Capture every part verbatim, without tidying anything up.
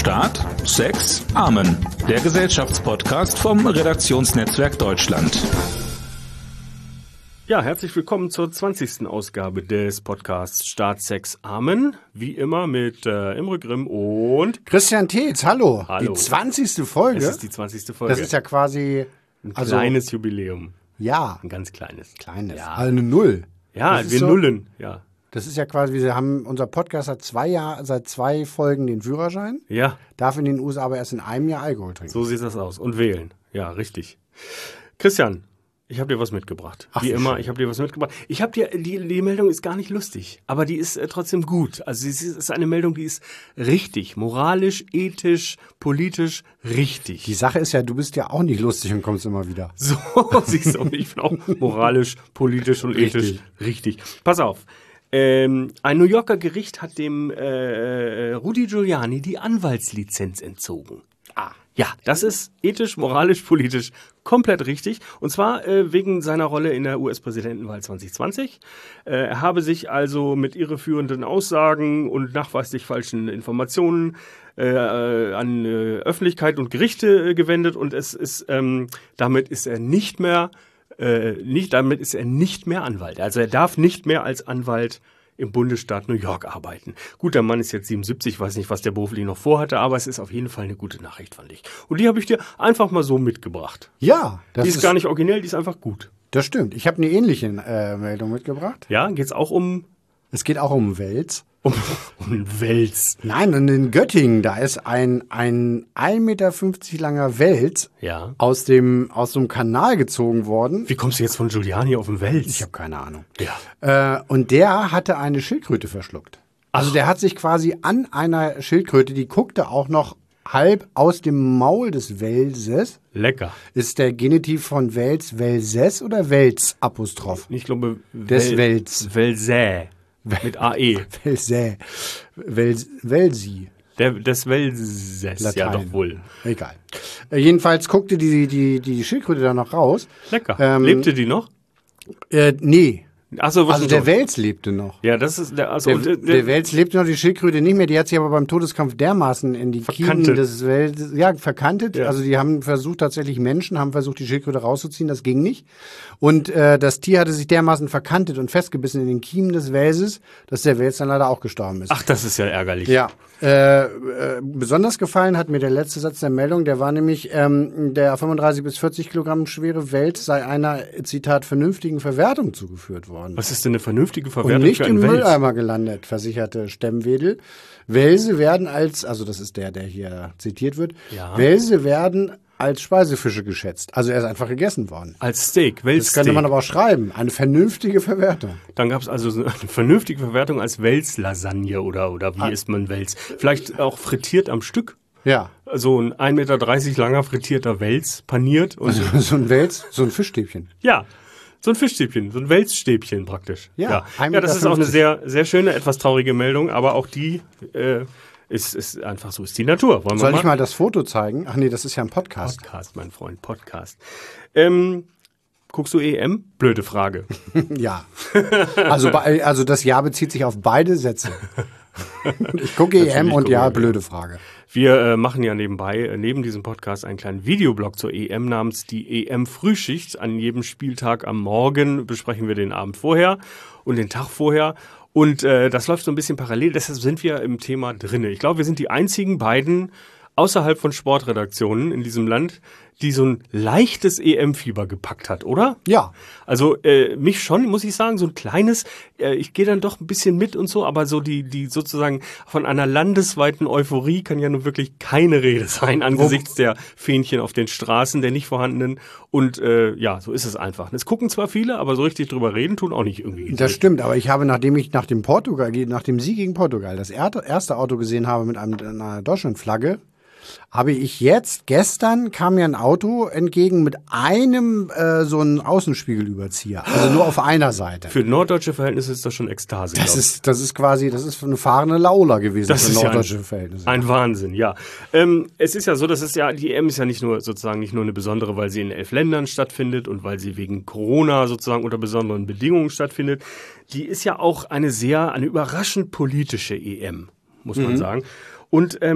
Staat, Sex, Amen. Der Gesellschaftspodcast vom Redaktionsnetzwerk Deutschland. Ja, herzlich willkommen zur zwanzigsten Ausgabe des Podcasts Staat, Sex, Amen. Wie immer mit äh, Imre Grimm und Christian Tetz, hallo. Hallo. Die zwanzigste Folge. Es ist die zwanzigste Folge. Das ist ja quasi ein also, kleines Jubiläum. Ja. Ein ganz kleines. Kleines. Ja. Also eine Null. Ja, das wir so, nullen. Ja. Das ist ja quasi, wir haben, unser Podcast hat zwei Jahre, seit zwei Folgen den Führerschein. Ja. Darf in den U S A aber erst in einem Jahr Alkohol trinken. So sieht das aus. Und wählen. Ja, richtig. Christian, ich habe dir was mitgebracht. Ach, wie immer, schön. ich habe dir was mitgebracht. Ich habe dir, die, die Meldung ist gar nicht lustig, aber die ist äh, trotzdem gut. Also es ist eine Meldung, die ist richtig, moralisch, ethisch, politisch richtig. Die Sache ist ja, du bist ja auch nicht lustig und kommst immer wieder. So, siehst du, ich bin auch moralisch, politisch und ethisch Richtig. richtig. Pass auf. Ähm, ein New Yorker Gericht hat dem äh, Rudy Giuliani die Anwaltslizenz entzogen. Ah. Ja, das ist ethisch, moralisch, politisch komplett richtig. Und zwar äh, wegen seiner Rolle in der U S-Präsidentenwahl zwanzig zwanzig. Äh, er habe sich also mit irreführenden Aussagen und nachweislich falschen Informationen äh, an äh, Öffentlichkeit und Gerichte äh, gewendet. Und es ist ähm, damit ist er nicht mehr äh, nicht damit ist er nicht mehr Anwalt. Also er darf nicht mehr als Anwalt im Bundesstaat New York arbeiten. Gut, der Mann ist jetzt siebenundsiebzig, weiß nicht, was der beruflich noch vorhatte, aber es ist auf jeden Fall eine gute Nachricht, fand ich. Und die habe ich dir einfach mal so mitgebracht. Ja. Das Die ist, ist gar nicht originell, die ist einfach gut. Das stimmt. Ich habe eine ähnliche äh, Meldung mitgebracht. Ja, geht's auch um, Es geht auch um Wels. um, um Wels. Nein, und in Göttingen, da ist ein, ein ein Meter fünfzig langer Wels Ja. aus dem, aus dem Kanal gezogen worden. Wie kommst du jetzt von Giuliani auf den Wels? Ich habe keine Ahnung. Ja. Äh, und der hatte eine Schildkröte verschluckt. Also der hat sich quasi an einer Schildkröte, die guckte auch noch halb aus dem Maul des Welses. Lecker. Ist der Genitiv von Wels Welses oder Wels Apostroph? Ich glaube, Des Wels. Welsäh. Mit A E. Welsä. Wels, Welsi. Der, des Welses. Ja, Latein. doch wohl. Egal. Äh, jedenfalls guckte die, die, die Schildkröte da noch raus. Lecker. Ähm, Lebte die noch? Äh, nee. Ach so, was Also ist der so? Wels lebte noch. Ja, das ist der, also, Der, der, der Wels lebte noch, die Schildkröte nicht mehr. Die hat sich aber beim Todeskampf dermaßen in die Kiemen Verkantet. des Wels, ja, verkantet. Ja. Also die haben versucht, tatsächlich Menschen haben versucht, die Schildkröte rauszuziehen. Das ging nicht. Und äh, das Tier hatte sich dermaßen verkantet und festgebissen in den Kiemen des Welses, dass der Wels dann leider auch gestorben ist. Ach, das ist ja ärgerlich. Ja, äh, äh, besonders gefallen hat mir der letzte Satz der Meldung, der war nämlich, ähm, der fünfunddreißig bis vierzig Kilogramm schwere Wels sei einer, Zitat, vernünftigen Verwertung zugeführt worden. Was ist denn eine vernünftige Und Verwertung nicht für im einen Wels? Mülleimer gelandet, versicherte Stemmwedel. Welse werden als, also das ist der, der hier zitiert wird, Ja. Welse werden als Speisefische geschätzt. Also er ist einfach gegessen worden. Als Steak, Das Welssteak. könnte man aber auch schreiben. Eine vernünftige Verwertung. Dann gab es also so eine vernünftige Verwertung als Welslasagne oder, oder wie isst man Wels? Vielleicht auch frittiert am Stück. Ja. So ein ein Meter dreißig langer frittierter Wels, paniert. Und So ein Wels, so ein Fischstäbchen. ja, so ein Fischstäbchen, so ein Welsstäbchen praktisch. Ja, ja. ein ja das Meter ist auch eine fünfzig. sehr, sehr schöne, etwas traurige Meldung, aber auch die äh, ist, ist einfach so, ist die Natur. Wollen wir Soll ich mal das Foto zeigen? Ach nee, das ist ja ein Podcast. Podcast, mein Freund, Podcast. Ähm, guckst du E M? Blöde Frage. Ja. Also, bei- also das Ja bezieht sich auf beide Sätze. Ich gucke E M und gucken ja, wir, blöde Frage. Wir äh, machen ja nebenbei, äh, neben diesem Podcast, einen kleinen Videoblog zur E M namens die E M-Frühschicht. An jedem Spieltag am Morgen besprechen wir den Abend vorher und den Tag vorher. Und äh, das läuft so ein bisschen parallel, deshalb sind wir im Thema drinne. Ich glaube, wir sind die einzigen beiden außerhalb von Sportredaktionen in diesem Land, die so ein leichtes E M-Fieber gepackt hat, oder? Ja. Also äh, mich schon, muss ich sagen, so ein kleines, äh, ich gehe dann doch ein bisschen mit und so, aber so die die sozusagen von einer landesweiten Euphorie kann ja nun wirklich keine Rede sein angesichts der Fähnchen auf den Straßen, der nicht vorhandenen. Und äh, ja, so ist es einfach. Es gucken zwar viele, aber so richtig drüber reden tun auch nicht irgendwie. Das stimmt, aber ich habe, nachdem ich nach dem Portugal, nach dem Sieg gegen Portugal das er- erste Auto gesehen habe mit einem, einer Deutschlandflagge, habe ich jetzt, gestern kam mir ein Auto entgegen mit einem äh, so einem Außenspiegelüberzieher. Also nur auf einer Seite. Für norddeutsche Verhältnisse ist das schon Ekstase. Das glaub ich. ist, das ist quasi, das ist eine fahrende Laola gewesen Das für ist ja norddeutsche ein, Verhältnisse. ein Wahnsinn, ja. Ähm, es ist ja so, dass es ja, die E M ist ja nicht nur sozusagen nicht nur eine besondere, weil sie in elf Ländern stattfindet und weil sie wegen Corona sozusagen unter besonderen Bedingungen stattfindet. Die ist ja auch eine sehr, eine überraschend politische E M, muss man Mhm. sagen. Und ähm,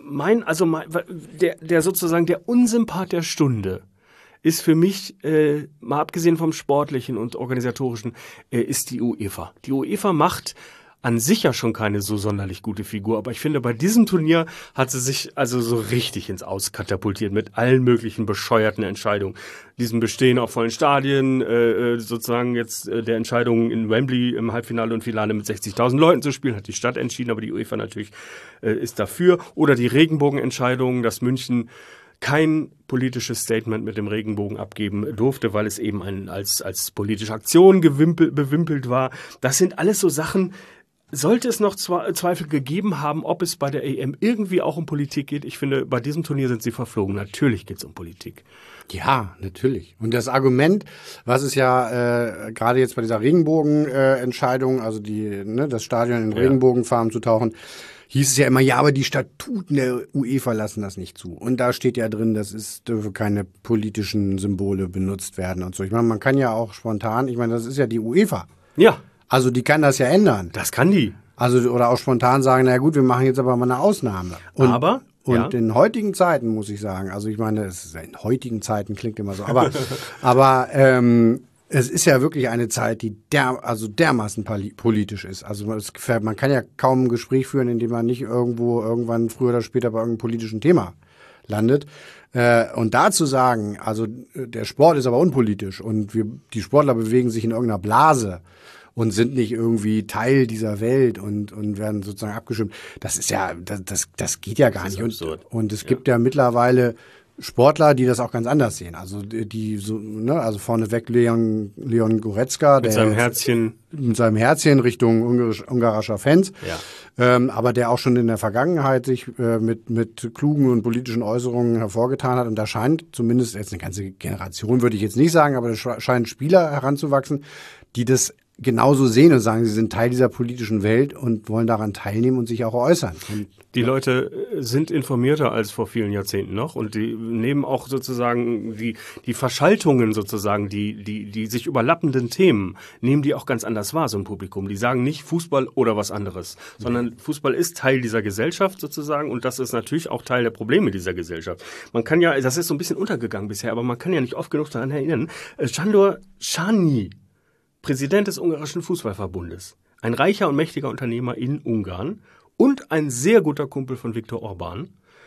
mein, also mein, der, der sozusagen der Unsympath der Stunde ist für mich, äh, mal abgesehen vom Sportlichen und Organisatorischen, äh, ist die UEFA. Die UEFA macht an sich ja schon keine so sonderlich gute Figur, aber ich finde, bei diesem Turnier hat sie sich also so richtig ins Aus katapultiert mit allen möglichen bescheuerten Entscheidungen. Diesem Bestehen auf vollen Stadien, äh, sozusagen jetzt äh, der Entscheidung in Wembley im Halbfinale und Finale mit sechzigtausend Leuten zu spielen, hat die Stadt entschieden, aber die UEFA natürlich äh, ist dafür. Oder die Regenbogenentscheidung, dass München kein politisches Statement mit dem Regenbogen abgeben durfte, weil es eben ein, als, als politische Aktion gewimpelt, bewimpelt war. Das sind alles so Sachen. Sollte es noch Zweifel gegeben haben, ob es bei der E M irgendwie auch um Politik geht? Ich finde, bei diesem Turnier sind sie verflogen. Natürlich geht es um Politik. Ja, natürlich. Und das Argument, was es ja äh, gerade jetzt bei dieser Regenbogen-Entscheidung, äh, also die, ne, das Stadion in Ja. Regenbogenfarben zu tauchen, hieß es ja immer, ja, aber die Statuten der UEFA lassen das nicht zu. Und da steht ja drin, das ist, dürfe keine politischen Symbole benutzt werden und so. Ich meine, man kann ja auch spontan, ich meine, das ist ja die UEFA. Ja, Also die kann das ja ändern. das kann die. Also oder auch spontan sagen, na gut, wir machen jetzt aber mal eine Ausnahme. Und, Aber, und ja. in heutigen Zeiten muss ich sagen, also ich meine, es ist in heutigen Zeiten klingt immer so, aber aber ähm, es ist ja wirklich eine Zeit, die der, also dermaßen poli- politisch ist. Also es, man kann ja kaum ein Gespräch führen, in dem man nicht irgendwo irgendwann früher oder später bei irgendeinem politischen Thema landet. Äh, und da zu sagen, also der Sport ist aber unpolitisch und wir, die Sportler bewegen sich in irgendeiner Blase und sind nicht irgendwie Teil dieser Welt und, und werden sozusagen abgestimmt. Das ist ja, das, das, das geht ja gar Das ist nicht. absurd. Und, und es gibt ja mittlerweile Sportler, die das auch ganz anders sehen. Also die, die so, ne, also vorneweg Leon, Leon Goretzka, Mit der seinem jetzt Herzchen. mit seinem Herzchen Richtung ungarisch, ungarischer Fans, Ja. ähm, aber der auch schon in der Vergangenheit sich äh, mit, mit klugen und politischen Äußerungen hervorgetan hat. Und da scheint zumindest jetzt eine ganze Generation, würde ich jetzt nicht sagen, aber da sch- scheinen Spieler heranzuwachsen, die das genauso sehen und sagen, sie sind Teil dieser politischen Welt und wollen daran teilnehmen und sich auch äußern. Und Die Leute sind informierter als vor vielen Jahrzehnten noch und die nehmen auch sozusagen die, die Verschaltungen sozusagen, die, die, die sich überlappenden Themen, nehmen die auch ganz anders wahr, so ein Publikum. Die sagen nicht Fußball oder was anderes, sondern Fußball ist Teil dieser Gesellschaft sozusagen und das ist natürlich auch Teil der Probleme dieser Gesellschaft. Man kann ja, das ist so ein bisschen untergegangen bisher, aber man kann ja nicht oft genug daran erinnern, Sándor Szányi, Präsident des ungarischen Fußballverbundes, ein reicher und mächtiger Unternehmer in Ungarn und ein sehr guter Kumpel von Viktor Orban,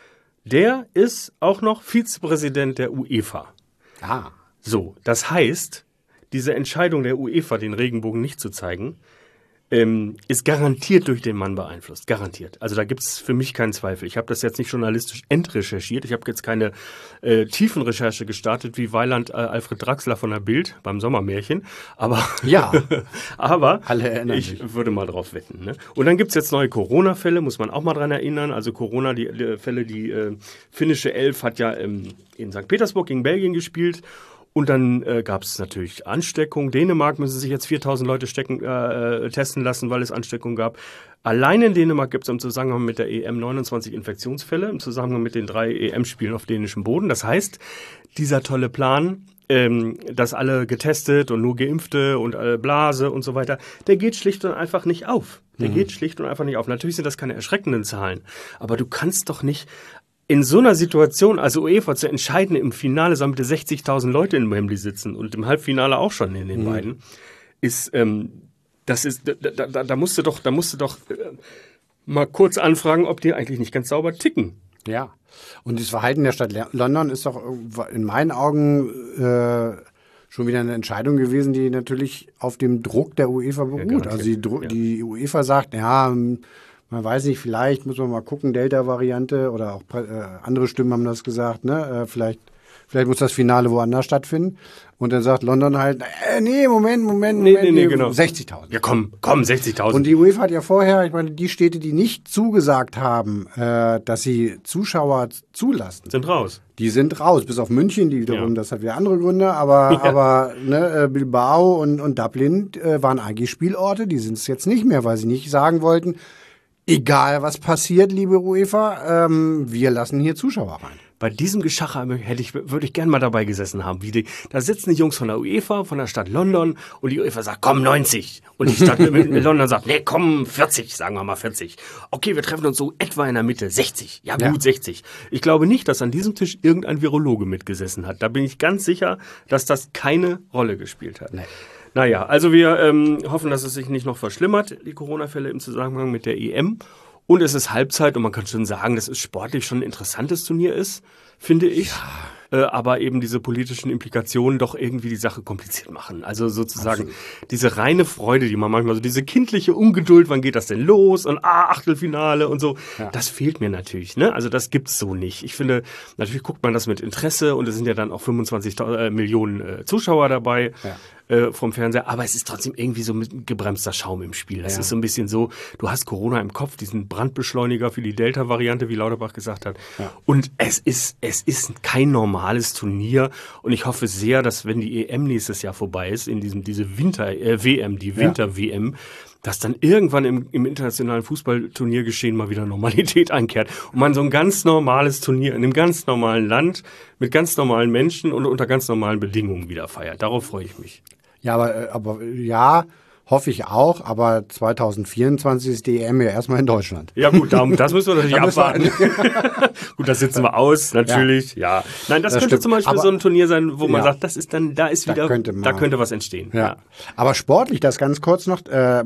der ist auch noch Vizepräsident der UEFA. ah, So, das heißt, diese Entscheidung der UEFA, den Regenbogen nicht zu zeigen, ähm, ist garantiert durch den Mann beeinflusst. Garantiert. Also da gibt's für mich keinen Zweifel. Ich habe das jetzt nicht journalistisch entrecherchiert. Ich habe jetzt keine äh, Tiefenrecherche gestartet wie Weiland äh, Alfred Draxler von der Bild beim Sommermärchen. Aber, Ja. aber Alle erinnern ich sich. würde mal drauf wetten. Ne? Und dann gibt's jetzt neue Corona-Fälle, muss man auch mal dran erinnern. Also Corona, die, die Fälle, die äh, finnische Elf hat ja ähm, in Sankt Petersburg gegen Belgien gespielt. Und dann äh, gab es natürlich Ansteckung. Dänemark müssen sich jetzt viertausend Leute stecken, äh, testen lassen, weil es Ansteckung gab. Allein in Dänemark gibt es im Zusammenhang mit der E M neunundzwanzig Infektionsfälle, im Zusammenhang mit den drei E M-Spielen auf dänischem Boden. Das heißt, dieser tolle Plan, ähm, dass alle getestet und nur Geimpfte und äh, Blase und so weiter, der geht schlicht und einfach nicht auf. Der mhm. geht schlicht und einfach nicht auf. Natürlich sind das keine erschreckenden Zahlen, aber du kannst doch nicht in so einer Situation, also UEFA zu entscheiden, im Finale sollen bitte sechzigtausend Leute in Wembley sitzen und im Halbfinale auch schon in den mhm. beiden, ist, ähm, das ist, da, da, da musst du doch, da musst du doch äh, mal kurz anfragen, ob die eigentlich nicht ganz sauber ticken. ja. Und das Verhalten der Stadt London ist doch in meinen Augen äh, schon wieder eine Entscheidung gewesen, die natürlich auf dem Druck der UEFA beruht. Ja, also die, Dru- ja. die UEFA sagt, ja, man weiß nicht, vielleicht muss man mal gucken, Delta-Variante oder auch äh, andere Stimmen haben das gesagt, ne? Äh, vielleicht, vielleicht muss das Finale woanders stattfinden. Und dann sagt London halt, äh, nee, Moment, Moment, Nee, Moment, nee, nee, genau. sechzigtausend. Ja, komm, komm, sechzigtausend. Und die UEFA hat ja vorher, ich meine, die Städte, die nicht zugesagt haben, äh, dass sie Zuschauer zulassen, Sind raus. die sind raus, bis auf München, die wiederum, Ja. das hat wieder andere Gründe, aber, Ja. aber ne, äh, Bilbao und, und Dublin äh, waren eigentlich Spielorte, die sind es jetzt nicht mehr, weil sie nicht sagen wollten, egal was passiert, liebe UEFA, ähm, wir lassen hier Zuschauer rein. bei diesem Geschacher hätte ich, würde ich gern mal dabei gesessen haben. Wie die, da sitzen die Jungs von der UEFA, von der Stadt London und die UEFA sagt, komm, neunzig. Und die Stadt in London sagt, nee, komm, vierzig, sagen wir mal vierzig. Okay, wir treffen uns so etwa in der Mitte, sechzig. Ja gut, ja. sechzig. Ich glaube nicht, dass an diesem Tisch irgendein Virologe mitgesessen hat. Da bin ich ganz sicher, dass das keine Rolle gespielt hat. Nee. Naja, also wir ähm, hoffen, dass es sich nicht noch verschlimmert, die Corona-Fälle im Zusammenhang mit der E M. Und es ist Halbzeit und man kann schon sagen, dass es sportlich schon ein interessantes Turnier ist, finde ich. Ja. Äh, aber eben diese politischen Implikationen doch irgendwie die Sache kompliziert machen. Also sozusagen Absolut. diese reine Freude, die man manchmal so, diese kindliche Ungeduld, wann geht das denn los? Und ah, Achtelfinale und so. Ja. Das fehlt mir natürlich, ne? Also das gibt's so nicht. Ich finde, natürlich guckt man das mit Interesse und es sind ja dann auch fünfundzwanzig äh, Millionen äh, Zuschauer dabei. Ja. vom Fernseher, aber es ist trotzdem irgendwie so mit gebremster Schaum im Spiel. Das ja. ist so ein bisschen so, du hast Corona im Kopf, diesen Brandbeschleuniger für die Delta-Variante, wie Lauterbach gesagt hat. Ja. Und es ist, es ist kein normales Turnier und ich hoffe sehr, dass wenn die E M nächstes Jahr vorbei ist, in diesem, diese Winter-W M, äh, die Winter-W M, ja. dass dann irgendwann im, im internationalen Fußballturniergeschehen mal wieder Normalität einkehrt und man so ein ganz normales Turnier in einem ganz normalen Land mit ganz normalen Menschen und unter ganz normalen Bedingungen wieder feiert. Darauf freue ich mich. Ja, aber, aber ja, hoffe ich auch, aber zwanzig vierundzwanzig ist die E M ja erstmal in Deutschland. Ja gut, darum, das müssen wir natürlich abwarten. Gut, das sitzen wir aus, natürlich, ja. ja. Nein, das, das könnte stimmt. zum Beispiel aber, so ein Turnier sein, wo man ja. sagt, das ist dann, da ist wieder, da könnte, da könnte was entstehen. Ja. ja. Aber sportlich, das ganz kurz noch, äh,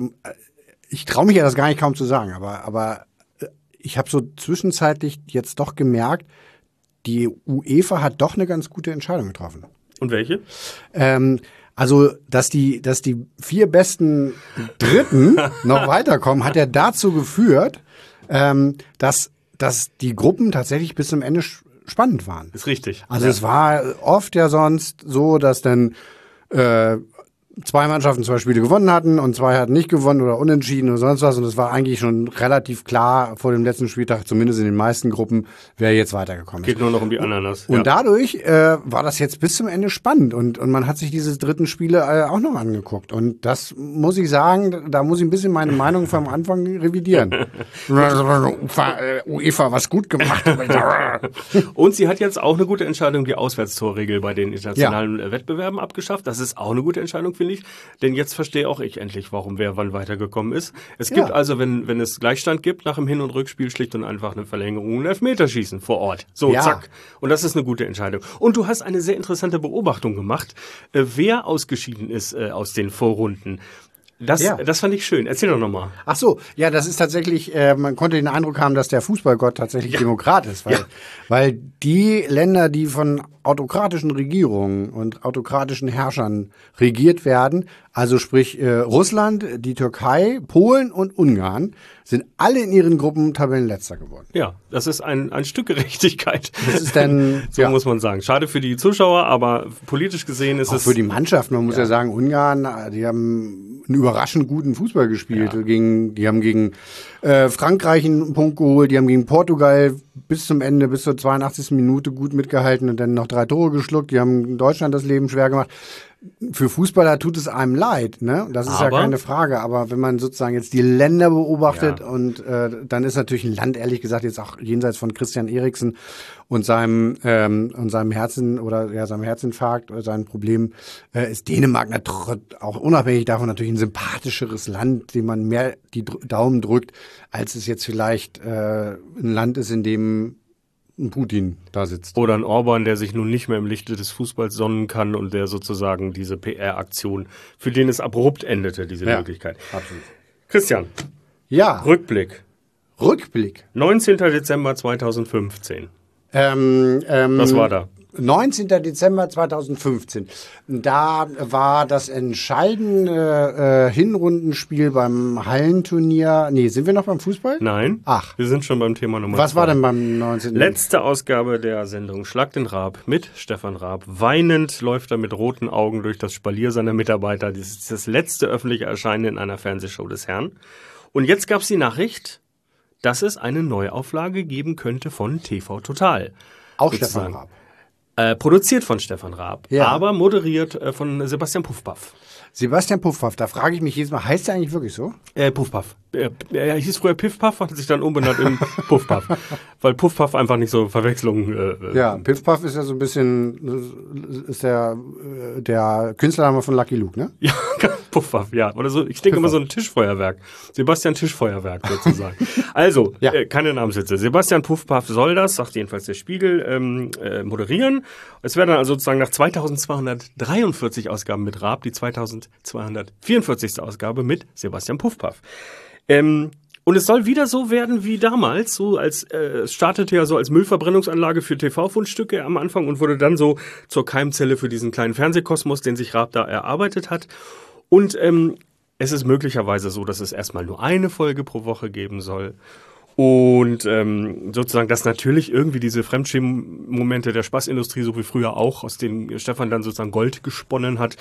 ich traue mich ja das gar nicht kaum zu sagen, aber, aber ich habe so zwischenzeitlich jetzt doch gemerkt, die UEFA hat doch eine ganz gute Entscheidung getroffen. Und welche? Ähm, Also, dass die, dass die vier besten Dritten noch weiterkommen, hat ja dazu geführt, ähm, dass, dass die Gruppen tatsächlich bis zum Ende spannend waren. Ist richtig. Also ja. es war oft ja sonst so, dass dann äh, zwei Mannschaften zwei Spiele gewonnen hatten und zwei hatten nicht gewonnen oder unentschieden oder sonst was. Und es war eigentlich schon relativ klar vor dem letzten Spieltag, zumindest in den meisten Gruppen, wer jetzt weitergekommen ist. Geht nur noch um die Ananas. Und ja. dadurch äh, war das jetzt bis zum Ende spannend. Und, und man hat sich diese dritten Spiele äh, auch noch angeguckt. Und das muss ich sagen, da muss ich ein bisschen meine Meinung vom Anfang revidieren. UEFA, was gut gemacht. Und sie hat jetzt auch eine gute Entscheidung, die Auswärtstorregel bei den internationalen ja. Wettbewerben abgeschafft. Das ist auch eine gute Entscheidung, finde ich. Denn jetzt verstehe auch ich endlich, warum wer wann weitergekommen ist. Es gibt ja. also, wenn, wenn es Gleichstand gibt, nach dem Hin- und Rückspiel schlicht und einfach eine Verlängerung, ein Elfmeterschießen vor Ort. So, ja. zack. Und das ist eine gute Entscheidung. Und du hast eine sehr interessante Beobachtung gemacht, äh, wer ausgeschieden ist äh, aus den Vorrunden. Das, ja. das fand ich schön. Erzähl doch nochmal. Ach so, ja, das ist tatsächlich, äh, man konnte den Eindruck haben, dass der Fußballgott tatsächlich ja. Demokrat ist, weil, ja. weil die Länder, die von autokratischen Regierungen und autokratischen Herrschern regiert werden, also sprich äh, Russland, die Türkei, Polen und Ungarn, sind alle in ihren Gruppen Tabellenletzter geworden. Ja, das ist ein, ein Stück Gerechtigkeit. Das ist dann, so ja. muss man sagen. Schade für die Zuschauer, aber politisch gesehen ist auch es... für die Mannschaft. Man muss ja. ja sagen, Ungarn, die haben einen überraschend guten Fußball gespielt. Ja. Gegen, die haben gegen äh, Frankreich einen Punkt geholt, die haben gegen Portugal bis zum Ende, bis zur zweiundachtzigsten Minute gut mitgehalten und dann noch drei Tore geschluckt. Die haben Deutschland das Leben schwer gemacht. Für Fußballer tut es einem leid, ne? Das ist aber, ja keine Frage. Aber wenn man sozusagen jetzt die Länder beobachtet ja. und äh, dann ist natürlich ein Land, ehrlich gesagt, jetzt auch jenseits von Christian Eriksen und seinem ähm, und seinem Herzen oder ja seinem Herzinfarkt oder seinem Problem äh, ist Dänemark auch unabhängig davon natürlich ein sympathischeres Land, dem man mehr die Dr- Daumen drückt, als es jetzt vielleicht äh, ein Land ist, in dem Putin da sitzt. Oder ein Orban, der sich nun nicht mehr im Lichte des Fußballs sonnen kann und der sozusagen diese P R-Aktion, für den es abrupt endete, diese ja, Möglichkeit. Absolut. Christian. Ja. Rückblick. Rückblick. neunzehnten Dezember zweitausendfünfzehn. Ähm, ähm, Was war da? neunzehnten Dezember zweitausendfünfzehn. Da war das entscheidende äh, Hinrundenspiel beim Hallenturnier. Nee, sind wir noch beim Fußball? Nein. Ach. Wir sind schon beim Thema Nummer Was zwei. war denn beim neunzehnten Letzte Ausgabe der Sendung Schlag den Raab mit Stefan Raab. Weinend läuft er mit roten Augen durch das Spalier seiner Mitarbeiter. Das ist das letzte öffentliche Erscheinen in einer Fernsehshow des Herrn. Und jetzt gab es die Nachricht, dass es eine Neuauflage geben könnte von T V Total. Auch sozusagen. Stefan Raab. Äh, produziert von Stefan Raab, ja. aber moderiert äh, von Sebastian Puffpaff. Sebastian Puffpaff, da frage ich mich jedes Mal, heißt der eigentlich wirklich so? Äh, Puffpaff. Er, er hieß früher Piffpaff, hat sich dann umbenannt in Puffpaff. Weil Puffpaff einfach nicht so Verwechslungen. Äh, ja, Piffpaff ist ja so ein bisschen, ist der, der Künstlername von Lucky Luke, ne? Ja, Puffpaff, ja. Oder so, ich denke immer so ein Tischfeuerwerk. Sebastian Tischfeuerwerk sozusagen. Also, ja. äh, keine Namenswitze. Sebastian Puffpaff soll das, sagt jedenfalls der Spiegel, ähm, äh, moderieren. Es werden dann also sozusagen nach zweitausendzweihundertdreiundvierzig Ausgaben mit Raab die zweitausendzweihundertvierundvierzigste Ausgabe mit Sebastian Puffpaff. Ähm, und es soll wieder so werden wie damals, so als äh, es startete ja so als Müllverbrennungsanlage für T V-Fundstücke am Anfang und wurde dann so zur Keimzelle für diesen kleinen Fernsehkosmos, den sich Raab da erarbeitet hat. Und ähm, es ist möglicherweise so, dass es erstmal nur eine Folge pro Woche geben soll. Und ähm, sozusagen, dass natürlich irgendwie diese Fremdschämen-Momente der Spaßindustrie, so wie früher auch, aus denen Stefan dann sozusagen Gold gesponnen hat,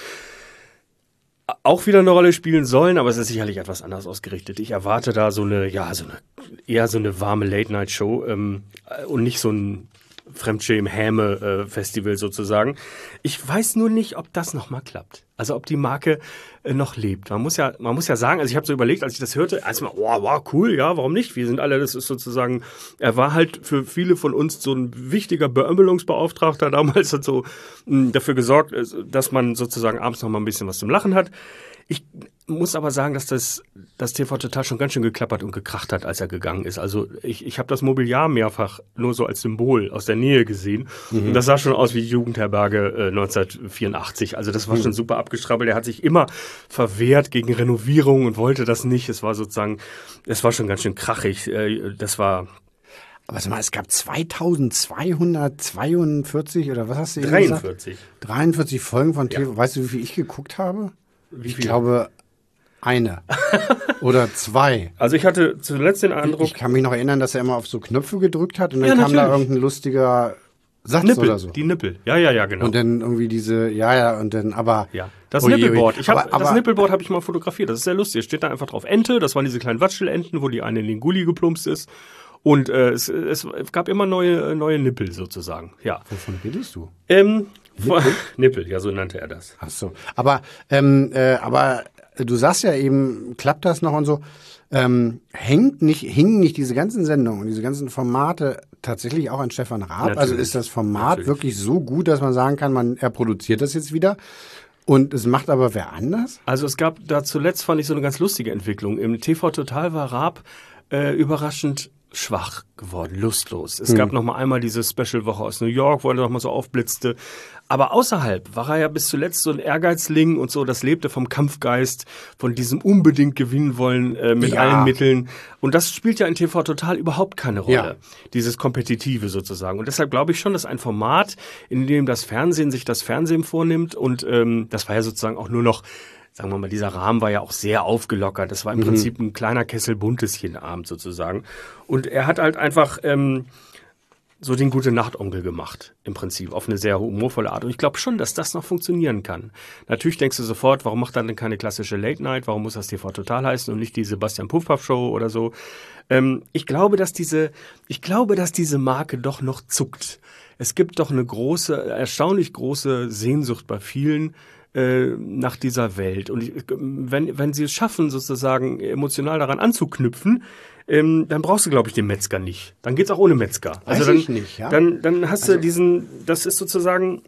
auch wieder eine Rolle spielen sollen, aber es ist sicherlich etwas anders ausgerichtet. Ich erwarte da so eine, ja, so eine, eher so eine warme Late-Night-Show ähm, und nicht so ein Fremdschämen-Häme-Festival sozusagen. Ich weiß nur nicht, ob das nochmal klappt. Also ob die Marke äh, noch lebt. Man muss ja, man muss ja sagen, also ich habe so überlegt, als ich das hörte, erstmal, oh, wow, cool, ja, warum nicht? Wir sind alle, das ist sozusagen, er war halt für viele von uns so ein wichtiger Beömmelungsbeauftragter damals, hat so mh, dafür gesorgt, dass man sozusagen abends noch mal ein bisschen was zum Lachen hat. Ich muss aber sagen, dass das, das T V Total schon ganz schön geklappert und gekracht hat, als er gegangen ist. Also ich, ich habe das Mobiliar mehrfach nur so als Symbol aus der Nähe gesehen. Mhm. Und das sah schon aus wie die Jugendherberge äh, neunzehnhundertvierundachtzig. Also das war mhm. schon super abgestrabbelt. Er hat sich immer verwehrt gegen Renovierung und wollte das nicht. Es war sozusagen, es war schon ganz schön krachig. Äh, das war... Aber sag mal, es gab zweitausendzweihundertzweiundvierzig oder was hast du eben dreiundvierzig. gesagt? dreiundvierzig Folgen von T V. Ja. Weißt du, wie viel ich geguckt habe? Wie viel? Ich glaube, eine oder zwei. Also ich hatte zuletzt den Eindruck... Ich kann mich noch erinnern, dass er immer auf so Knöpfe gedrückt hat und dann ja, kam natürlich. da irgendein lustiger Satz Nippel, oder so. Die Nippel, ja, ja, ja, genau. Und dann irgendwie diese, ja, ja, und dann, aber... Ja, das oje, Nippelboard. oje. Ich hab, aber, aber, das Nippelboard habe ich mal fotografiert. Das ist sehr lustig. Es steht da einfach drauf Ente. Das waren diese kleinen Watschelenten, wo die eine in den Gully geplumpst ist. Und äh, es, es gab immer neue, neue Nippel sozusagen. Ja. Wovon redest du? Ähm, Nippel? Nippel, ja, so nannte er das. Ach so. Aber, ähm, äh, aber du sagst ja eben, klappt das noch und so. Ähm, hängt nicht, hingen nicht diese ganzen Sendungen und diese ganzen Formate tatsächlich auch an Stefan Raab? Natürlich. Also ist das Format Natürlich. wirklich so gut, dass man sagen kann, man, er produziert das jetzt wieder? Und es macht aber wer anders? Also es gab da zuletzt, fand ich, so eine ganz lustige Entwicklung. Im T V Total war Raab äh, überraschend schwach geworden, lustlos. Es hm. gab noch mal einmal diese Special-Woche aus New York, wo er noch mal so aufblitzte. Aber außerhalb war er ja bis zuletzt so ein Ehrgeizling und so, das lebte vom Kampfgeist, von diesem unbedingt gewinnen wollen äh, mit ja. allen Mitteln. Und das spielt ja in T V Total überhaupt keine Rolle, ja. dieses Kompetitive sozusagen. Und deshalb glaube ich schon, dass ein Format, in dem das Fernsehen sich das Fernsehen vornimmt und ähm, das war ja sozusagen auch nur noch, sagen wir mal, dieser Rahmen war ja auch sehr aufgelockert. Das war im mhm. Prinzip ein kleiner Kessel Bunteschenabend sozusagen. Und er hat halt einfach ähm, so den Gute-Nacht-Onkel gemacht, im Prinzip, auf eine sehr humorvolle Art. Und ich glaube schon, dass das noch funktionieren kann. Natürlich denkst du sofort, warum macht er denn keine klassische Late-Night? Warum muss das T V Total heißen und nicht die Sebastian Puffpaff-Show oder so? Ähm, ich glaube, dass diese, ich glaube, dass diese Marke doch noch zuckt. Es gibt doch eine große, erstaunlich große Sehnsucht bei vielen, nach dieser Welt. Und wenn, wenn sie es schaffen, sozusagen emotional daran anzuknüpfen, ähm, dann brauchst du, glaube ich, den Metzger nicht. Dann geht's auch ohne Metzger. Weiß also dann, ich nicht, ja. Dann, dann hast also, du diesen, das ist sozusagen,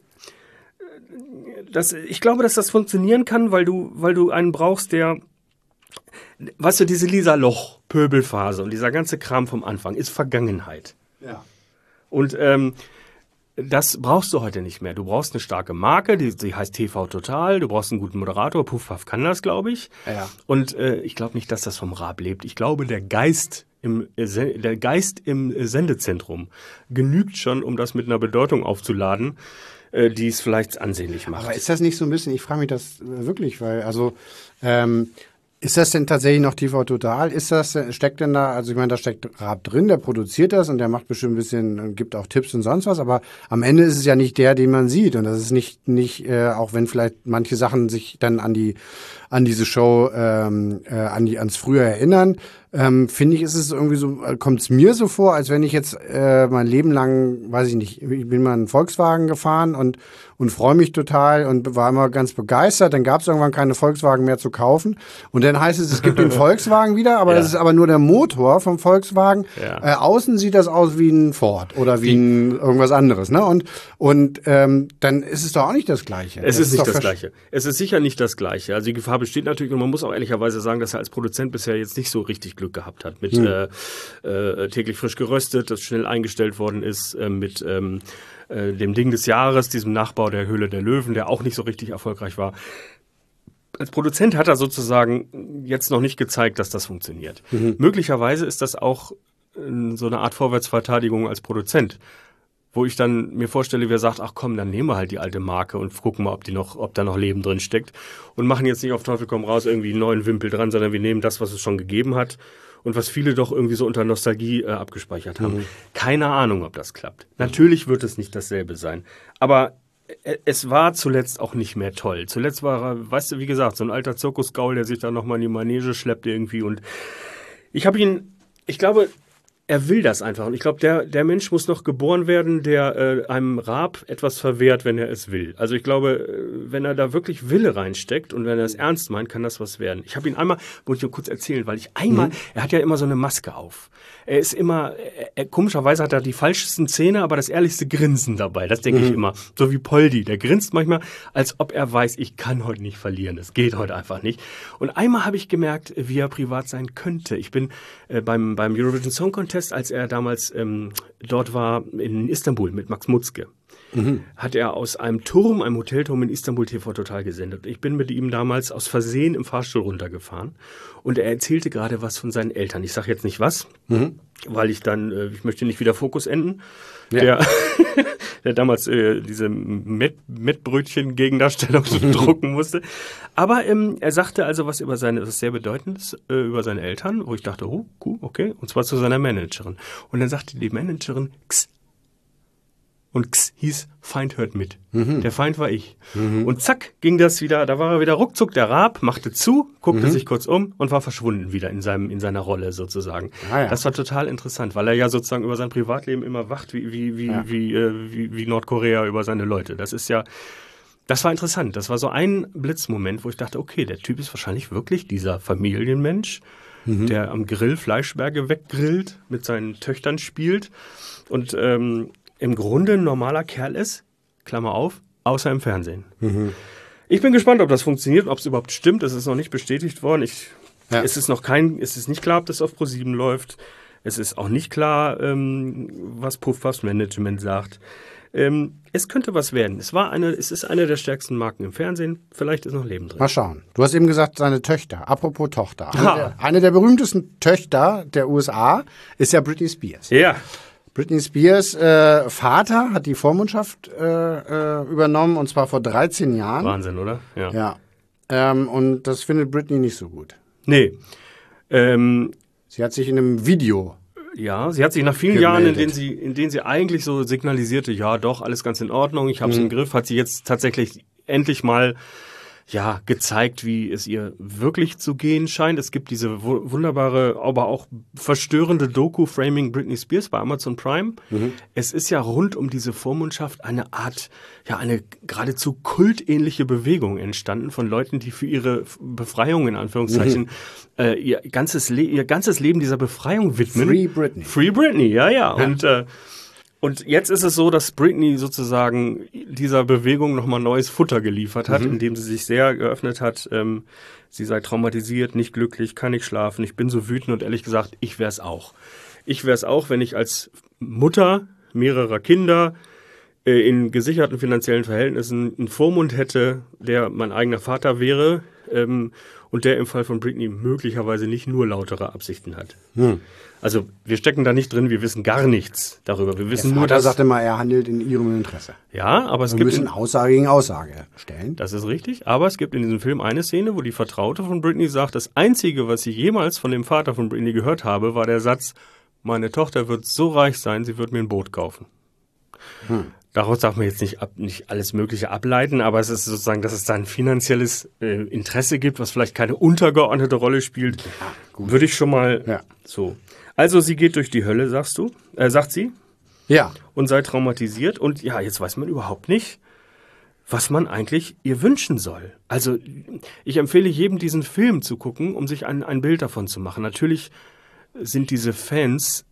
das, ich glaube, dass das funktionieren kann, weil du, weil du einen brauchst, der, weißt du, diese Lisa Loch Pöbelphase und dieser ganze Kram vom Anfang ist Vergangenheit. Ja. Und, ähm, das brauchst du heute nicht mehr. Du brauchst eine starke Marke, die, die heißt T V Total. Du brauchst einen guten Moderator. Puffpaff kann das, glaube ich. Ja. Und äh, ich glaube nicht, dass das vom Raab lebt. Ich glaube, der Geist im äh, der Geist im Sendezentrum genügt schon, um das mit einer Bedeutung aufzuladen, äh, die es vielleicht ansehnlich macht. Aber ist das nicht so ein bisschen? Ich frage mich das wirklich, weil also ähm, ist das denn tatsächlich noch T V Total? Ist das, steckt denn da, also ich meine, da steckt Raab drin, der produziert das und der macht bestimmt ein bisschen, gibt auch Tipps und sonst was, aber am Ende ist es ja nicht der, den man sieht und das ist nicht, nicht, äh, auch wenn vielleicht manche Sachen sich dann an die, an diese Show, ähm, äh, an die, ans Früher erinnern. Ähm, finde ich, ist es irgendwie so, kommt es mir so vor, als wenn ich jetzt äh, mein Leben lang, weiß ich nicht, ich bin mal einen Volkswagen gefahren und und freue mich total und war immer ganz begeistert. Dann gab es irgendwann keine Volkswagen mehr zu kaufen. Und dann heißt es, es gibt den Volkswagen wieder, aber Ja. das ist aber nur der Motor vom Volkswagen. Ja. Äh, außen sieht das aus wie ein Ford oder wie ein irgendwas anderes. Ne? Und, und ähm, dann ist es doch auch nicht das Gleiche. Es ist nicht doch das versch- Gleiche. Es ist sicher nicht das Gleiche. Also die Gefahr besteht natürlich, und man muss auch ehrlicherweise sagen, dass er als Produzent bisher jetzt nicht so richtig Glück gehabt hat. Mit Hm. äh, äh, täglich frisch geröstet, das schnell eingestellt worden ist, äh, mit ähm, äh, dem Ding des Jahres, diesem Nachbau der Höhle der Löwen, der auch nicht so richtig erfolgreich war. Als Produzent hat er sozusagen jetzt noch nicht gezeigt, dass das funktioniert. Mhm. Möglicherweise ist das auch äh, so eine Art Vorwärtsverteidigung als Produzent, wo ich dann mir vorstelle, wer sagt, ach komm, dann nehmen wir halt die alte Marke und gucken mal, ob die noch, ob da noch Leben drin steckt und machen jetzt nicht auf Teufel komm raus irgendwie einen neuen Wimpel dran, sondern wir nehmen das, was es schon gegeben hat und was viele doch irgendwie so unter Nostalgie äh, abgespeichert haben. Mhm. Keine Ahnung, ob das klappt. Natürlich wird es nicht dasselbe sein, aber äh, es war zuletzt auch nicht mehr toll. Zuletzt war er, weißt du, wie gesagt, so ein alter Zirkusgaul, der sich da nochmal in die Manege schleppt irgendwie und ich habe ihn, ich glaube, er will das einfach. Und ich glaube, der, der Mensch muss noch geboren werden, der äh, einem Raab etwas verwehrt, wenn er es will. Also ich glaube, äh, wenn er da wirklich Wille reinsteckt und wenn er es ernst meint, kann das was werden. Ich habe ihn einmal, muss ich nur kurz erzählen, weil ich einmal, mhm. er hat ja immer so eine Maske auf. Er ist immer, er, er, komischerweise hat er die falschesten Zähne, aber das ehrlichste Grinsen dabei. Das denke mhm. ich immer. So wie Poldi. Der grinst manchmal, als ob er weiß, ich kann heute nicht verlieren. Es geht heute einfach nicht. Und einmal habe ich gemerkt, wie er privat sein könnte. Ich bin äh, beim, beim Eurovision Song Contest, als er damals ähm, dort war in Istanbul mit Max Mutzke, mhm. hat er aus einem Turm, einem Hotelturm in Istanbul T V Total gesendet. Ich bin mit ihm damals aus Versehen im Fahrstuhl runtergefahren und er erzählte gerade was von seinen Eltern. Ich sage jetzt nicht was, mhm. weil ich dann, äh, ich möchte nicht wieder Fokus enden. Ja. Der, der damals äh, diese Met, Mettbrötchen-Gegendarstellung drucken musste. Aber ähm, er sagte also was über seine, was sehr Bedeutendes äh, über seine Eltern, wo ich dachte, oh, cool, okay, und zwar zu seiner Managerin. Und dann sagte die Managerin, X. Und X hieß, Feind hört mit. Mhm. Der Feind war ich. Mhm. Und zack, ging das wieder, da war er wieder ruckzuck, der Raab, machte zu, guckte mhm. sich kurz um und war verschwunden wieder in seinem, in seiner Rolle sozusagen. Ah, ja. Das war total interessant, weil er ja sozusagen über sein Privatleben immer wacht, wie, wie, wie, ja. wie, äh, wie, wie Nordkorea über seine Leute. Das ist ja, das war interessant. Das war so ein Blitzmoment, wo ich dachte, okay, der Typ ist wahrscheinlich wirklich dieser Familienmensch, mhm. der am Grill Fleischberge weggrillt, mit seinen Töchtern spielt und, ähm, im Grunde ein normaler Kerl ist, Klammer auf, außer im Fernsehen. Mhm. Ich bin gespannt, ob das funktioniert, ob es überhaupt stimmt. Es ist noch nicht bestätigt worden. Ich, ja. Es ist noch kein, es ist nicht klar, ob das auf ProSieben läuft. Es ist auch nicht klar, ähm, was Puffpuffs Management sagt. Ähm, es könnte was werden. Es war eine, es ist eine der stärksten Marken im Fernsehen. Vielleicht ist noch Leben drin. Mal schauen. Du hast eben gesagt, seine Töchter. Apropos Tochter. Eine, der, eine der berühmtesten Töchter der U S A ist ja Britney Spears. Ja. Britney Spears äh, Vater hat die Vormundschaft äh, äh, übernommen, und zwar vor dreizehn Jahren. Wahnsinn, oder? Ja. Ja. Ähm, und das findet Britney nicht so gut. Nee. Ähm, sie hat sich in einem Video Ja, sie hat sich nach vielen gemeldet. Jahren, in denen sie, in denen sie eigentlich so signalisierte, ja doch, alles ganz in Ordnung, ich habe es Mhm. im Griff, hat sie jetzt tatsächlich endlich mal ja gezeigt, wie es ihr wirklich zu gehen scheint. Es gibt diese wu- wunderbare, aber auch verstörende Doku Framing Britney Spears bei Amazon Prime. Mhm. Es ist ja rund um diese Vormundschaft eine Art, ja eine geradezu kultähnliche Bewegung entstanden von Leuten, die für ihre Befreiung in Anführungszeichen Mhm. äh, ihr ganzes Le- ihr ganzes Leben dieser Befreiung widmen. Free Britney. Free Britney, ja, ja. Ja. Und, äh, und jetzt ist es so, dass Britney sozusagen dieser Bewegung nochmal neues Futter geliefert hat, Mhm. indem sie sich sehr geöffnet hat. Ähm, sie sei traumatisiert, nicht glücklich, kann nicht schlafen. Ich bin so wütend und ehrlich gesagt, ich wär's auch. Ich wär's auch, wenn ich als Mutter mehrerer Kinder äh, in gesicherten finanziellen Verhältnissen einen Vormund hätte, der mein eigener Vater wäre, ähm, und der im Fall von Britney möglicherweise nicht nur lautere Absichten hat. Hm. Also wir stecken da nicht drin, wir wissen gar nichts darüber. Wir wissen Der nur, Vater dass... sagt immer, er handelt in ihrem Interesse. Ja, aber es Wir gibt... müssen In, Aussage gegen Aussage stellen. das ist richtig, aber es gibt in diesem Film eine Szene, wo die Vertraute von Britney sagt, das Einzige, was ich jemals von dem Vater von Britney gehört habe, war der Satz, meine Tochter wird so reich sein, sie wird mir ein Boot kaufen. Hm. Daraus darf man jetzt nicht, ab, nicht alles Mögliche ableiten, aber es ist sozusagen, dass es da ein finanzielles äh, Interesse gibt, was vielleicht keine untergeordnete Rolle spielt, ja, würde ich schon mal ja. so. Also sie geht durch die Hölle, sagst du, äh, sagt sie, ja, und sei traumatisiert und ja, jetzt weiß man überhaupt nicht, was man eigentlich ihr wünschen soll. Also ich empfehle jedem, diesen Film zu gucken, um sich ein, ein Bild davon zu machen. Natürlich sind diese Fans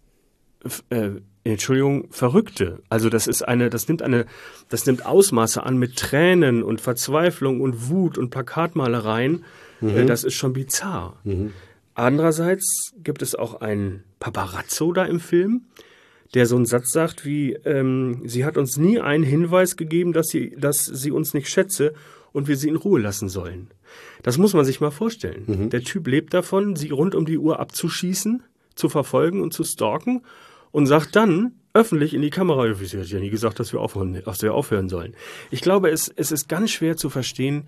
äh, Entschuldigung, Verrückte. Also das ist eine, das nimmt eine, das nimmt Ausmaße an mit Tränen und Verzweiflung und Wut und Plakatmalereien. Mhm. Das ist schon bizarr. Mhm. Andererseits gibt es auch einen Paparazzo da im Film, der so einen Satz sagt wie, ähm, sie hat uns nie einen Hinweis gegeben, dass sie, dass sie uns nicht schätze und wir sie in Ruhe lassen sollen. Das muss man sich mal vorstellen. Mhm. Der Typ lebt davon, sie rund um die Uhr abzuschießen, zu verfolgen und zu stalken. Und sagt dann öffentlich in die Kamera, sie hat ja nie gesagt, dass wir aufhören, dass wir aufhören sollen. Ich glaube, es, es ist ganz schwer zu verstehen,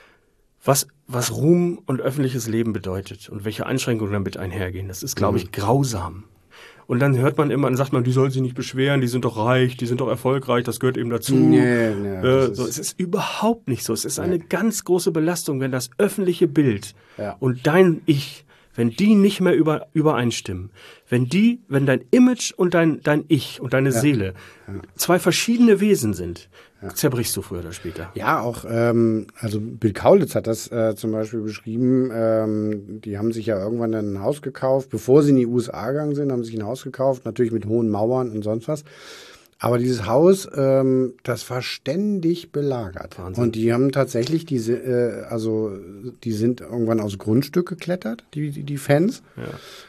was, was Ruhm und öffentliches Leben bedeutet und welche Einschränkungen damit einhergehen. Das ist, glaube ich, grausam. Und dann hört man immer, dann sagt man, die sollen sich nicht beschweren, die sind doch reich, die sind doch erfolgreich, das gehört eben dazu. Nee, nee, äh, so, es ist überhaupt nicht so. Es ist nee. eine ganz große Belastung, wenn das öffentliche Bild ja. und dein Ich, wenn die nicht mehr über, übereinstimmen, wenn die, wenn dein Image und dein, dein Ich und deine ja. Seele ja. zwei verschiedene Wesen sind, ja. zerbrichst du früher oder später. Ja, auch, ähm, also Bill Kaulitz hat das äh, zum Beispiel beschrieben, ähm, die haben sich ja irgendwann ein Haus gekauft, bevor sie in die U S A gegangen sind, haben sich ein Haus gekauft, natürlich mit hohen Mauern und sonst was. Aber dieses Haus, ähm, das war ständig belagert. Wahnsinn. Und die haben tatsächlich diese, äh, also die sind irgendwann aufs Grundstück geklettert, die, die, die Fans. Ja.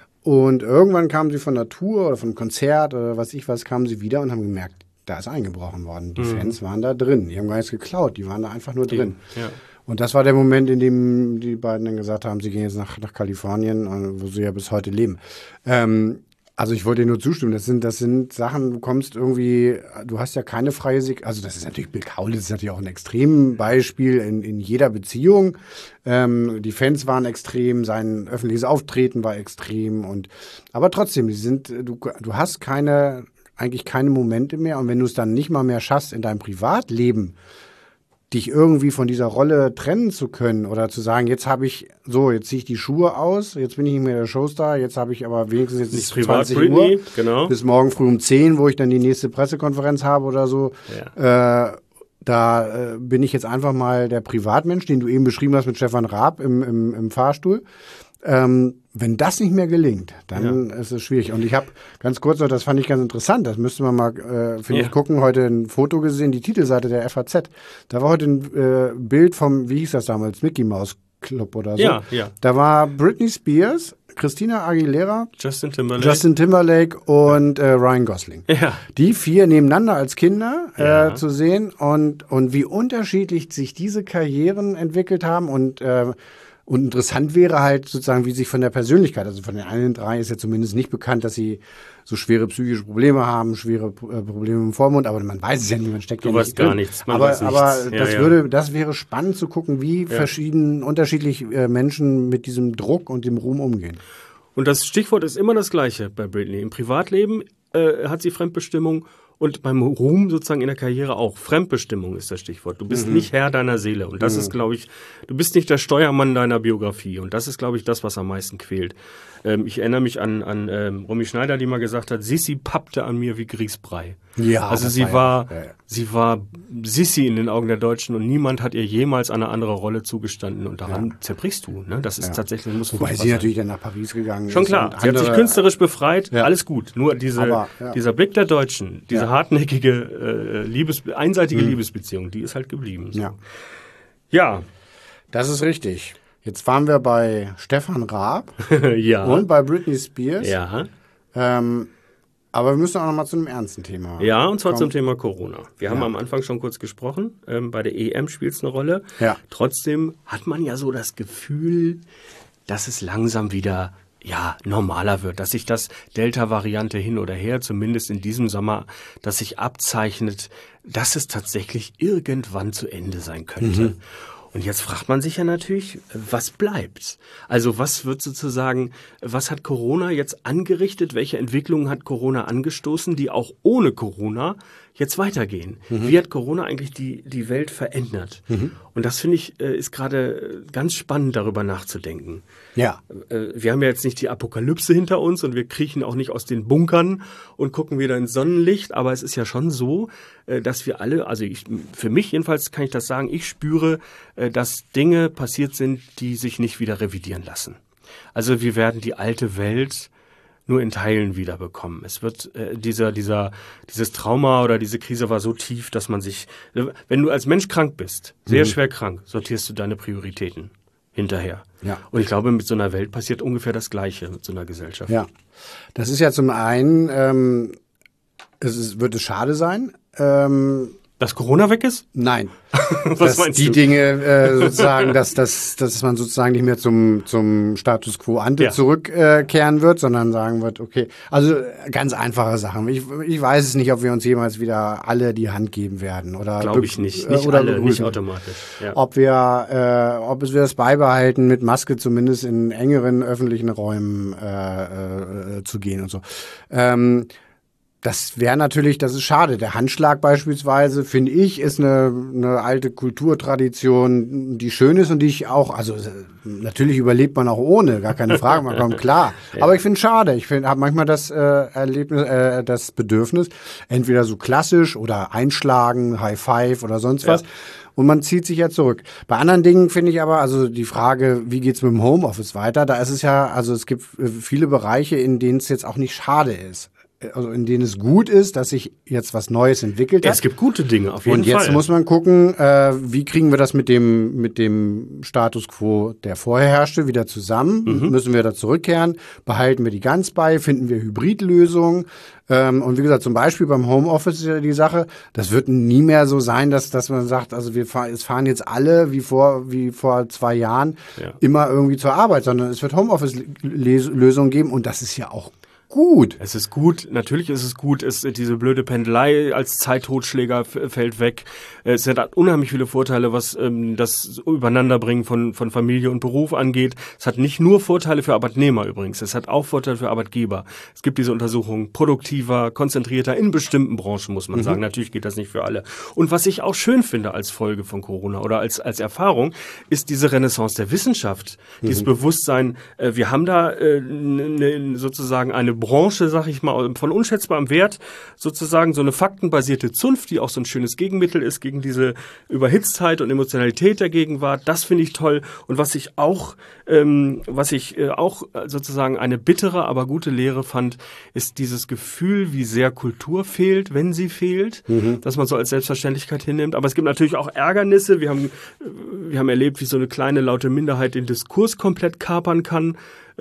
Und irgendwann kamen sie von der Tour oder vom Konzert oder was ich was, kamen sie wieder und haben gemerkt, da ist eingebrochen worden. Die mhm. Fans waren da drin. Die haben gar nichts geklaut, die waren da einfach nur drin. Ja. Und das war der Moment, in dem die beiden dann gesagt haben, sie gehen jetzt nach, nach Kalifornien, wo sie ja bis heute leben. Ähm, Also ich wollte dir nur zustimmen, das sind, das sind Sachen, du kommst irgendwie, du hast ja keine freie Sek- also das ist natürlich, Bill Kaulitz ist natürlich auch ein Extrembeispiel in, in jeder Beziehung. Ähm, die Fans waren extrem, sein öffentliches Auftreten war extrem und, aber trotzdem, die sind, du, du hast keine, eigentlich keine Momente mehr und wenn du es dann nicht mal mehr schaffst in deinem Privatleben, dich irgendwie von dieser Rolle trennen zu können oder zu sagen, jetzt habe ich, so, jetzt ziehe ich die Schuhe aus, jetzt bin ich nicht mehr der Showstar, jetzt habe ich aber wenigstens jetzt nicht zwanzig Uhr, genau. bis morgen früh um zehn, wo ich dann die nächste Pressekonferenz habe oder so. Ja. Äh, da äh, bin ich jetzt einfach mal der Privatmensch, den du eben beschrieben hast mit Stefan Raab im, im, im Fahrstuhl. Ähm, wenn das nicht mehr gelingt, dann ja. ist es schwierig. Und ich habe ganz kurz noch, das fand ich ganz interessant, das müsste man mal, äh, finde ja. ich, gucken, heute ein Foto gesehen, die Titelseite der F A Z. Da war heute ein äh, Bild vom, wie hieß das damals, Mickey Mouse Club oder so. Ja, ja. Da war Britney Spears, Christina Aguilera, Justin Timberlake, Justin Timberlake und äh, Ryan Gosling. Ja. Die vier nebeneinander als Kinder äh, ja. zu sehen und, und wie unterschiedlich sich diese Karrieren entwickelt haben und äh, Und interessant wäre halt sozusagen, wie sich von der Persönlichkeit, also von den einen drei ist ja zumindest nicht bekannt, dass sie so schwere psychische Probleme haben, schwere äh, Probleme im Vormund, aber man weiß es ja nicht, man steckt ja nicht weißt gar nichts. Man aber weiß nichts. aber ja, das ja. würde, das wäre spannend zu gucken, wie ja. verschieden, unterschiedlich äh, Menschen mit diesem Druck und dem Ruhm umgehen. Und das Stichwort ist immer das gleiche bei Britney. Im Privatleben äh, hat sie Fremdbestimmung. Und beim Ruhm sozusagen in der Karriere auch. Fremdbestimmung ist das Stichwort. Du bist mhm. nicht Herr deiner Seele. Und das mhm. ist, glaube ich, du bist nicht der Steuermann deiner Biografie. Und das ist, glaube ich, das, was am meisten quält. Ähm, ich erinnere mich an, an ähm, Romy Schneider, die mal gesagt hat, Sissi pappte an mir wie Grießbrei. Ja, also sie war, war ja, ja. sie war Sissi in den Augen der Deutschen und niemand hat ihr jemals eine andere Rolle zugestanden. Und daran ja. zerbrichst du. Ne? Das ist ja. tatsächlich, muss Wobei sie sein. natürlich dann nach Paris gegangen Schon ist. Schon klar. Sie hat sich künstlerisch befreit. Ja. Alles gut. Nur diese, Aber, ja. dieser Blick der Deutschen, diese ja. hartnäckige, äh, Liebes, einseitige hm. Liebesbeziehung, die ist halt geblieben. So. Ja. ja. Das ist richtig. Jetzt waren wir bei Stefan Raab ja. und bei Britney Spears. Ja. Ähm, aber wir müssen auch noch mal zu einem ernsten Thema Ja, und zwar kommen. zum Thema Corona. Wir ja. haben am Anfang schon kurz gesprochen. Ähm, bei der E M spielt es eine Rolle. Ja. Trotzdem hat man ja so das Gefühl, dass es langsam wieder ja, normaler wird, dass sich das Delta-Variante hin oder her, zumindest in diesem Sommer, dass sich abzeichnet, dass es tatsächlich irgendwann zu Ende sein könnte. Mhm. Und jetzt fragt man sich ja natürlich, was bleibt? Also was wird sozusagen, was hat Corona jetzt angerichtet? Welche Entwicklungen hat Corona angestoßen, die auch ohne Corona jetzt weitergehen? Mhm. Wie hat Corona eigentlich die, die Welt verändert? Mhm. Und das finde ich, ist gerade ganz spannend, darüber nachzudenken. Ja. Wir haben ja jetzt nicht die Apokalypse hinter uns und wir kriechen auch nicht aus den Bunkern und gucken wieder ins Sonnenlicht, aber es ist ja schon so, dass wir alle, also ich, für mich jedenfalls kann ich das sagen, ich spüre, dass Dinge passiert sind, die sich nicht wieder revidieren lassen. Also wir werden die alte Welt nur in Teilen wiederbekommen. Es wird äh, dieser dieser dieses Trauma oder diese Krise war so tief, dass man sich, wenn du als Mensch krank bist, sehr mhm. schwer krank, sortierst du deine Prioritäten hinterher. Ja. Und ich glaube, mit so einer Welt passiert ungefähr das Gleiche mit so einer Gesellschaft. Ja, das ist ja zum einen, ähm, es ist, wird es schade sein, ähm, dass Corona weg ist? Nein. Was dass meinst die du? Dinge äh, sozusagen, dass, dass, dass man sozusagen nicht mehr zum, zum Status quo ante Ja. zurückkehren äh, wird, sondern sagen wird, okay, also ganz einfache Sachen. Ich, ich weiß es nicht, ob wir uns jemals wieder alle die Hand geben werden. Oder Glaube ich nicht. Nicht oder alle, begrüßen. nicht automatisch. Ja. Ob wir, äh, ob es wir das beibehalten, mit Maske zumindest in engeren öffentlichen Räumen äh, äh, zu gehen und so. Ähm, Das wäre natürlich, das ist schade. Der Handschlag beispielsweise, finde ich, ist eine, eine alte Kulturtradition, die schön ist und die ich auch, also natürlich überlebt man auch ohne, gar keine Frage, man kommt klar. Ja. Aber ich finde es schade. Ich finde, habe manchmal das äh, Erlebnis, äh, das Bedürfnis, entweder so klassisch oder einschlagen, High Five oder sonst was. Ja. Und man zieht sich ja zurück. Bei anderen Dingen finde ich aber, also die Frage, wie geht's mit dem Homeoffice weiter? Da ist es ja, also es gibt viele Bereiche, in denen es jetzt auch nicht schade ist. Also in denen es gut ist, dass sich jetzt was Neues entwickelt hat. Es gibt gute Dinge, auf jeden Fall. Und jetzt Fall. muss man gucken, äh, wie kriegen wir das mit dem mit dem Status quo, der vorher herrschte, wieder zusammen? Mhm. Müssen wir da zurückkehren? Behalten wir die ganz bei? Finden wir Hybridlösungen? Ähm, und wie gesagt, zum Beispiel beim Homeoffice ist ja die Sache, das wird nie mehr so sein, dass dass man sagt, also wir fahren, es fahren jetzt alle wie vor wie vor zwei Jahren ja. immer irgendwie zur Arbeit, sondern es wird Homeoffice-Lösungen geben und das ist ja auch gut. Es ist gut, natürlich ist es gut, es, diese blöde Pendelei als Zeittotschläger f- fällt weg. Es hat unheimlich viele Vorteile, was ähm, das Übereinanderbringen von, von Familie und Beruf angeht. Es hat nicht nur Vorteile für Arbeitnehmer übrigens, es hat auch Vorteile für Arbeitgeber. Es gibt diese Untersuchungen, produktiver, konzentrierter in bestimmten Branchen, muss man mhm. sagen. Natürlich geht das nicht für alle. Und was ich auch schön finde als Folge von Corona oder als, als Erfahrung, ist diese Renaissance der Wissenschaft. Mhm. Dieses Bewusstsein, äh, wir haben da äh, ne, sozusagen eine Branche, sag ich mal, von unschätzbarem Wert, sozusagen so eine faktenbasierte Zunft, die auch so ein schönes Gegenmittel ist gegen diese Überhitztheit und Emotionalität der Gegenwart. Das finde ich toll. Und was ich auch, ähm, was ich äh, auch sozusagen eine bittere, aber gute Lehre fand, ist dieses Gefühl, wie sehr Kultur fehlt, wenn sie fehlt, mhm. dass man so als Selbstverständlichkeit hinnimmt. Aber es gibt natürlich auch Ärgernisse. Wir haben, wir haben erlebt, wie so eine kleine, laute Minderheit den Diskurs komplett kapern kann.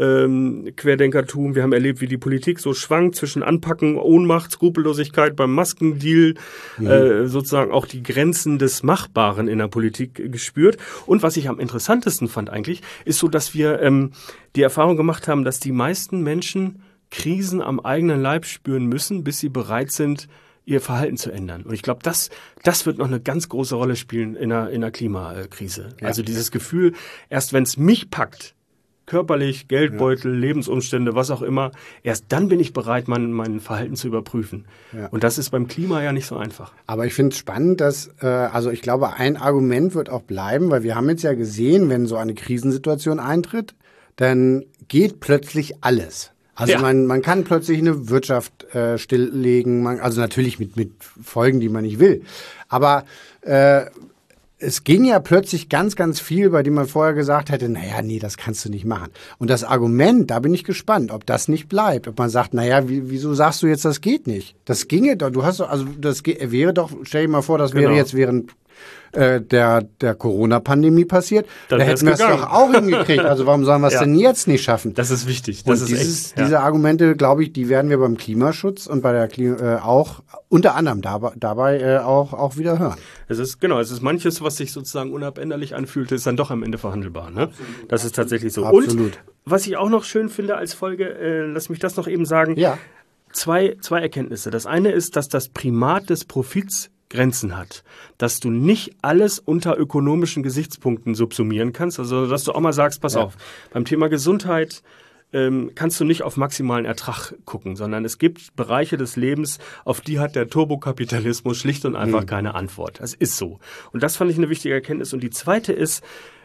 Ähm, Querdenkertum. Wir haben erlebt, wie die Politik so schwankt zwischen Anpacken, Ohnmacht, Skrupellosigkeit beim Maskendeal, mhm. äh, sozusagen auch die Grenzen des Machbaren in der Politik gespürt. Und was ich am interessantesten fand eigentlich, ist so, dass wir ähm, die Erfahrung gemacht haben, dass die meisten Menschen Krisen am eigenen Leib spüren müssen, bis sie bereit sind, ihr Verhalten zu ändern. Und ich glaube, das, das wird noch eine ganz große Rolle spielen in der, in der Klimakrise. Ja. Also dieses Gefühl, erst wenn es mich packt, körperlich, Geldbeutel, ja. Lebensumstände, was auch immer. Erst dann bin ich bereit, mein, mein Verhalten zu überprüfen. Ja. Und das ist beim Klima ja nicht so einfach. Aber ich finde es spannend, dass, äh, also ich glaube, ein Argument wird auch bleiben, weil wir haben jetzt ja gesehen, wenn so eine Krisensituation eintritt, dann geht plötzlich alles. Also ja. man, man kann plötzlich eine Wirtschaft äh, stilllegen, man, also natürlich mit, mit Folgen, die man nicht will. Aber äh, es ging ja plötzlich ganz, ganz viel, bei dem man vorher gesagt hätte, naja, nee, das kannst du nicht machen. Und das Argument, da bin ich gespannt, ob das nicht bleibt. Ob man sagt, naja, wie, wieso sagst du jetzt, das geht nicht? Das ginge doch, du hast doch, also das wäre doch, stell dir mal vor, das wäre genau. jetzt während äh, der, der Corona-Pandemie passiert. Dann da hätten wir es doch auch hingekriegt. Also warum sollen wir es ja. denn jetzt nicht schaffen? Das ist wichtig. Das und ist dieses, echt, ja. diese Argumente, glaube ich, die werden wir beim Klimaschutz und bei der Klima, äh, auch unter anderem dabei, dabei äh, auch, auch wieder hören. Es ist, genau, es ist manches, was sich sozusagen unabänderlich anfühlt, ist dann doch am Ende verhandelbar. Ne? Das ist tatsächlich so. Absolut. Und was ich auch noch schön finde als Folge, äh, lass mich das noch eben sagen, ja. zwei, zwei Erkenntnisse. Das eine ist, dass das Primat des Profits Grenzen hat, dass du nicht alles unter ökonomischen Gesichtspunkten subsumieren kannst, also dass du auch mal sagst, pass Ja. auf, beim Thema Gesundheit ähm, kannst du nicht auf maximalen Ertrag gucken, sondern es gibt Bereiche des Lebens, auf die hat der Turbokapitalismus schlicht und einfach mhm. keine Antwort. Das ist so. Und das fand ich eine wichtige Erkenntnis. Und die zweite ist,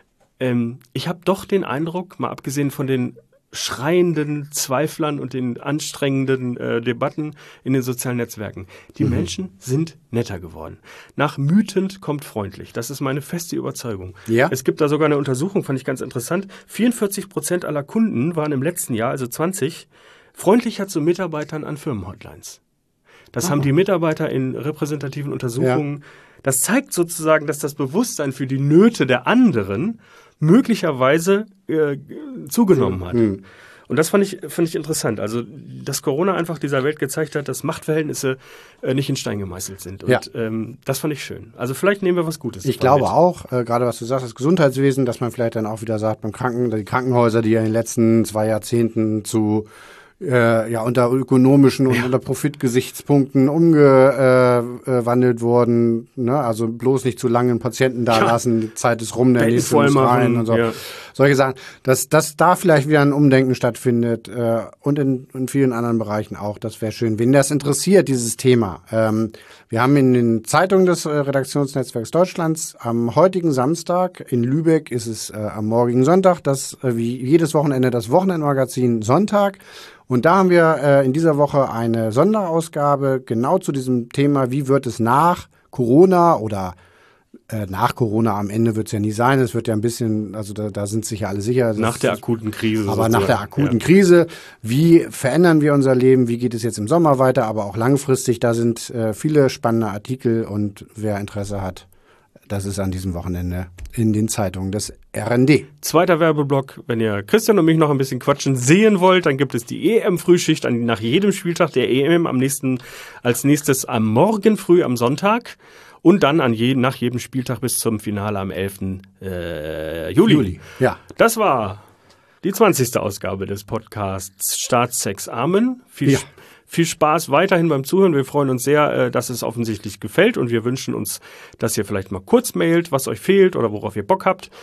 ähm, ich habe doch den Eindruck, mal abgesehen von den schreienden Zweiflern und den anstrengenden äh, Debatten in den sozialen Netzwerken. Die mhm. Menschen sind netter geworden. Nach wütend kommt freundlich. Das ist meine feste Überzeugung. Ja. Es gibt da sogar eine Untersuchung, fand ich ganz interessant. vierundvierzig Prozent aller Kunden waren im letzten Jahr, also zwanzig, freundlicher zu Mitarbeitern an Firmenhotlines. Das Aha. haben die Mitarbeiter in repräsentativen Untersuchungen. Ja. Das zeigt sozusagen, dass das Bewusstsein für die Nöte der anderen möglicherweise äh, zugenommen hat. Mhm. Und das fand ich, fand ich interessant. Also, dass Corona einfach dieser Welt gezeigt hat, dass Machtverhältnisse äh, nicht in Stein gemeißelt sind. Und ja. ähm, das fand ich schön. Also vielleicht nehmen wir was Gutes. Ich glaube mit. auch, äh, gerade was du sagst, das Gesundheitswesen, dass man vielleicht dann auch wieder sagt, beim Kranken, die Krankenhäuser, die ja in den letzten zwei Jahrzehnten zu Äh, ja, unter ökonomischen und ja. unter Profitgesichtspunkten umgewandelt äh, wurden. Ne? Also bloß nicht zu lange einen Patienten da ja. lassen, die Zeit ist rum, der nächste muss rein und so. Ja. Solche Sachen, dass, dass da vielleicht wieder ein Umdenken stattfindet äh, und in, in vielen anderen Bereichen auch. Das wäre schön. Wen das interessiert, dieses Thema. Ähm, wir haben in den Zeitungen des äh, Redaktionsnetzwerks Deutschlands am heutigen Samstag, in Lübeck ist es äh, am morgigen Sonntag, das äh, wie jedes Wochenende das Wochenendmagazin Sonntag. Und da haben wir äh, in dieser Woche eine Sonderausgabe genau zu diesem Thema, wie wird es nach Corona oder äh, nach Corona, am Ende wird es ja nie sein, es wird ja ein bisschen, also da, da sind sich ja alle sicher. Nach der akuten Krise. Aber nach der akuten ja. Krise, wie verändern wir unser Leben, wie geht es jetzt im Sommer weiter, aber auch langfristig, da sind äh, viele spannende Artikel und wer Interesse hat, das ist an diesem Wochenende in den Zeitungen des R N D. Zweiter Werbeblock, wenn ihr Christian und mich noch ein bisschen quatschen sehen wollt, dann gibt es die E M-Frühschicht an, nach jedem Spieltag der E M am nächsten, als nächstes am Morgen früh am Sonntag und dann an je, nach jedem Spieltag bis zum Finale am elften Äh, Juli. Juli. Ja. Das war die zwanzigste Ausgabe des Podcasts Staat, Sex, Amen. Viel ja. Viel Spaß weiterhin beim Zuhören. Wir freuen uns sehr, dass es offensichtlich gefällt und wir wünschen uns, dass ihr vielleicht mal kurz mailt, was euch fehlt oder worauf ihr Bock habt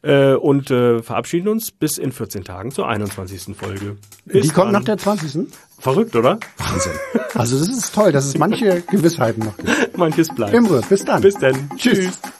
und verabschieden uns bis in vierzehn Tagen zur einundzwanzigsten Folge. Bis Die kommt dann. nach der zwanzigsten Verrückt, oder? Wahnsinn. Also das ist toll, dass es manche Gewissheiten noch gibt. Manches bleibt. Imre, bis dann. Bis dann. Tschüss. Tschüss.